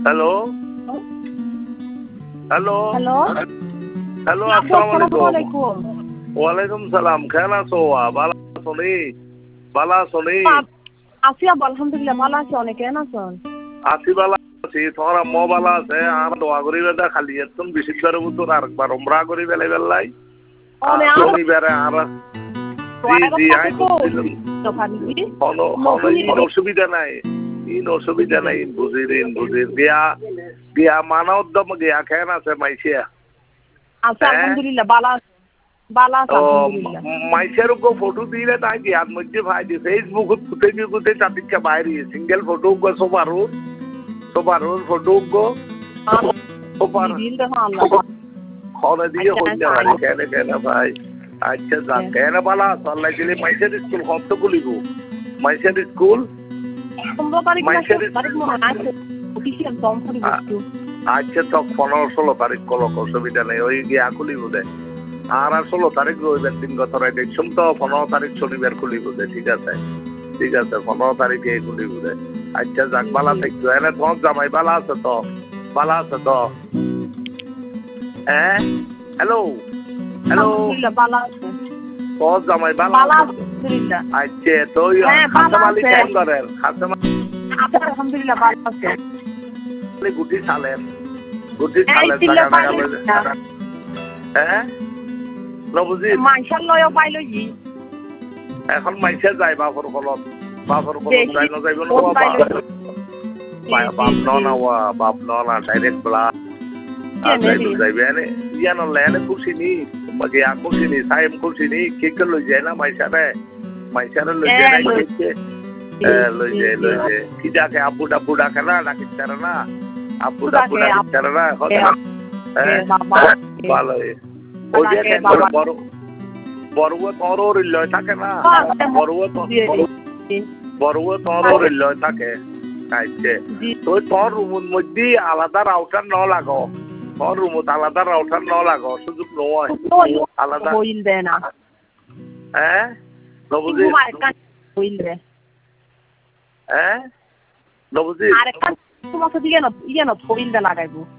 Hello hello hello hello, আসসালামু আসসালামু আলাইকুম। ওয়ালাইকুম সালাম। কেন আছো? ভালো আছো নি? ভালো আছো নি? আছি আব্বা, আলহামদুলিল্লাহ ভালো আছি। অনেক কেন আছেন? আছি ভালো আছি। তোমার আম্মা ভালো আছে? আর দোয়া করি বেদা খালি একদম বেশি করে বুঝুন আরেকবার উমরা করি বেলাই বেলাই। আর অনে আর শনিবারে আর জি জি আই বুঝছিলাম। ইন অসুবিধা নাই, ইন অসুবিধা নাই, বুঝির গিয়া গিয়া মানা উদ্যম গিয়া খেন আছে মাইসিয়া। আচ্ছা আলহামদুলিল্লাহ ভালো আছে, ভালো আছে ও আলহামদুলিল্লাহ। মাইসের গো ফটো দিলে তাই গিয়ার মধ্যে ভাই দি ফেসবুক কুতে কুতে চাতিকা বাইরে সিঙ্গেল ফটো গো সোপারুর ফটো গো সোপার দিদিল দেখো আল্লাহ। খনে দিয়ে হইতে পারি কেন কেন ভাই। আচ্ছা যাক কেন বালা আল্লাহ দিলে মাইসের স্কুল কত খুলিব? মাইসের স্কুল 15 তারিখ না মাইসের 16 তারিখ মনে আছে অফিসিয়াল ফর্ম করে দিচ্ছি। আচ্ছা তো 15-16 তারিখ কল অসুবিধা নেই, ওই গিয়া খুলিব দে। আর 16 তারিখ রবিবার দিন গতরাই দেখছুম তো 15 তারিখ শনিবার খুলিব দে। ঠিক আছে ঠিক আছে 15 তারিখে খুলিব দে। আচ্ছা যাক বালা থাকতো এনে তোমার জামাই বালা আছে তো? বালা আছে তো? হ্যাঁ হ্যালো হ্যালো আলহামদুলিল্লাহ ভালো আছে। তোর জামাই বালা ভালো আছে? আছে আলহামদুলিল্লাহ। আচ্ছা তো হ্যাঁ ভালো খাসম আলী আছে। কেন করেন? খাসম আচ্ছা আলহামদুলিল্লাহ ভালো আছে। আলী গুটি চালেন এই তিল্লা টাকা টাকা পাইলো লই না। হ্যাঁ নবুজি মাইশাল লয়ও পাইলো জি। এখন মাইসে যায় বাপর কলত বেশি যাই না যাইব না কোন পাইলো। বাপ না ডাইরেক্ট বলা যাইবে এনে ইয়ান এনে খুশি নি গিয়া খুশি নি সাইম খুশি নি কেক লই যায় না মাইসারে লই যায় না কেকে লই যায় কি ডাকে আব্বু ডাব্বু ডাকে না ডাকিস না আব্বু ডাব্বু ডাকিস না এখন ভালো ওই যে বড় বড়ুয়া তোর লয় থাকে না বড়ুয়া তোর লয় থাকে খাইছে তুই তোর রুমের মধ্যে আলাদা রাউটার ন লাগো, তোর রুমত আলাদা রাউটার ন লাগো, সুযোগ নয় আলাদা হইলবে না। হ্যাঁ নবুজি হ্যাঁ নবুজি আরেকটা তোমাকে দিয়ে না হইলবে লাগাইবো।